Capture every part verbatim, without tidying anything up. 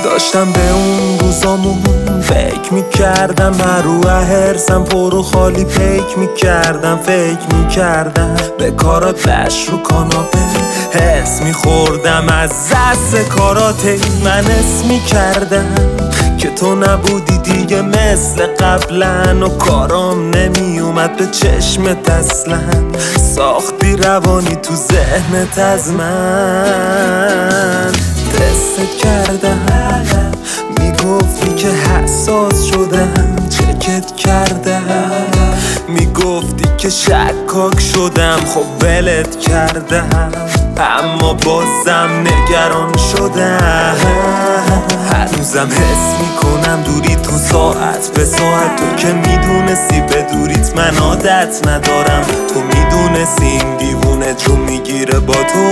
داشتم به اون روزامون فکر میکردم، هر رو هرسم پر و خالی پیک میکردم. فکر میکردم به کارات بش رو کاناپه حس میخوردم، از دست کارات من حس میکردم که تو نبودی دیگه مثل قبلا و کارام نمیومد به چشمت اصلا. ساختی روانی تو ذهنت از من، تست کردم میگفتی که حساس شدم، چکت کردم میگفتی که شکاک شدم، خب ولت کردم اما بازم نگران شدم. هنوزم حس میکنم دوری تو ساعت به ساعت، تو که میدونستی به دوریت من عادت ندارم. تو میدونستی این دیوونه جون میگیره با تو.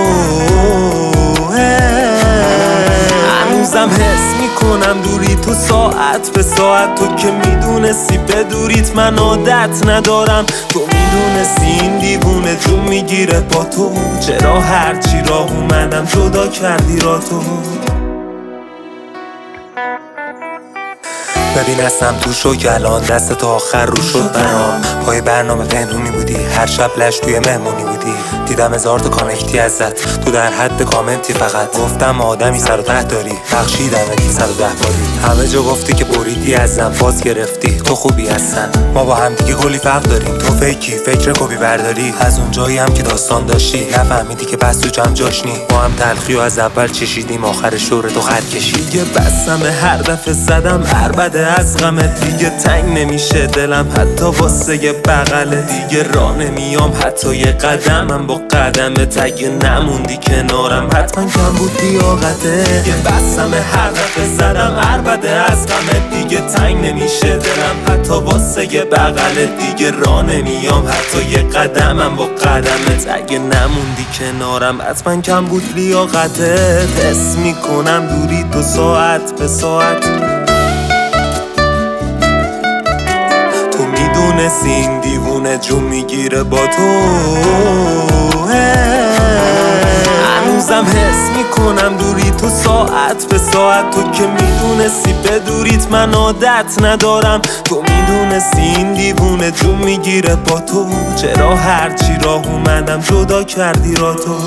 هنوزم حس میکنم دوری تو ساعت به ساعت، تو که میدونستی به دوریت من عادت ندارم. تو میدونستی این دیوونه جون میگیره با تو. چرا هرچی راه اومدم جدا کردی را تو؟ ببین هستم تو شوک الان، دست تا آخر رو شد برام. پای برنامه پنهونی بودی، هر شب لش توی مهمونی بودی. دیدم هزار تا کانکتی ازت، تو در حد کامنتی فقط. گفتم آدمی سر و ته داری، بخشیدم ادی سر و ده باری. همه جا گفتی که بریدی ازم، باز گرفتی تو خوبی هستن. ما با هم دیگه کلی فرق داریم، تو فیکی فکر کپی برداری. از اونجایی هم که داستان داشتی نفهمیدی که بس تو جمع جاشنی. ما هم تلخی و از اول چشیدیم، آخر شور تو خط کشید. دیگه بسم هر دفعه زدم عربده از غمت، دیگه تنگ نمیشه دلم حتی واسه یه بغله. دیگه راه نمیام حتی یه قدمم با قدمت، اگه نموندی کنارم حتما کم بود لیاقته. دیگه بسم هر دفعه زدم عربده از غمت، دیگه تنگ نمیشه دلم حتی واسه یه بغله. دیگه راه نمیام حتی یه قدمم با قدمت، اگه نموندی کنارم حتما کم بود لیاقته. حس میکنم دوری تو ساعت به ساعت، میدونستی این دیوونه جون میگیره با تو. هنوزم حس میکنم دوری تو ساعت به ساعت، تو که میدونستی به دوریت من عادت ندارم. تو میدونستی این دیوونه جون میگیره با تو. چرا هرچی راه اومدم جدا کردی را تو؟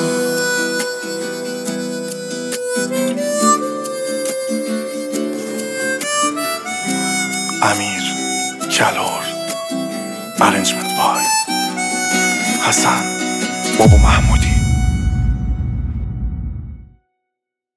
امیر کلار، ارنجمنت بای حسن بابا محمود.